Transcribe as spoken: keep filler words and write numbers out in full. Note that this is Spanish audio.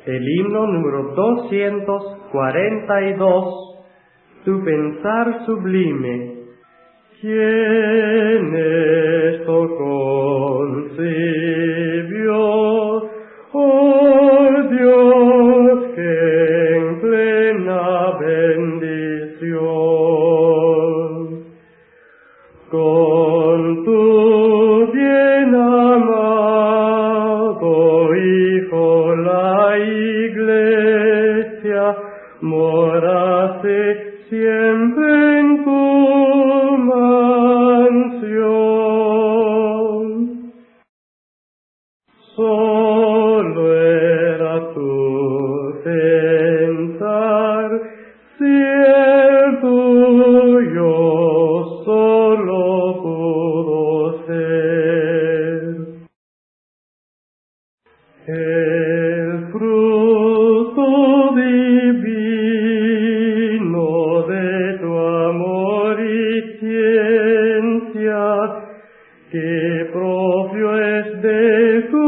El himno número doscientos cuarenta y dos, Tu pensar sublime. ¿Quién esto concibió? Oh Dios, que en plena bendición con tu bien amado Hijo la Iglesia morase siempre en tu mansión. Solo era tu pensar, si el tuyo solo pudo ser. El fruto divino de tu amor y ciencia, que propio es de tu